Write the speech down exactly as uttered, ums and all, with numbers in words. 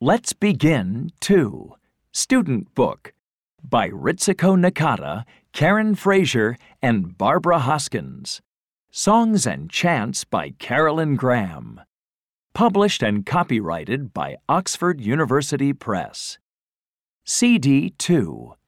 Let's Begin two, Student Book, by Ritsuko Nakata, Karen Fraser, and Barbara Hoskins. Songs and Chants by Carolyn Graham. Published and copyrighted by Oxford University Press. C D two,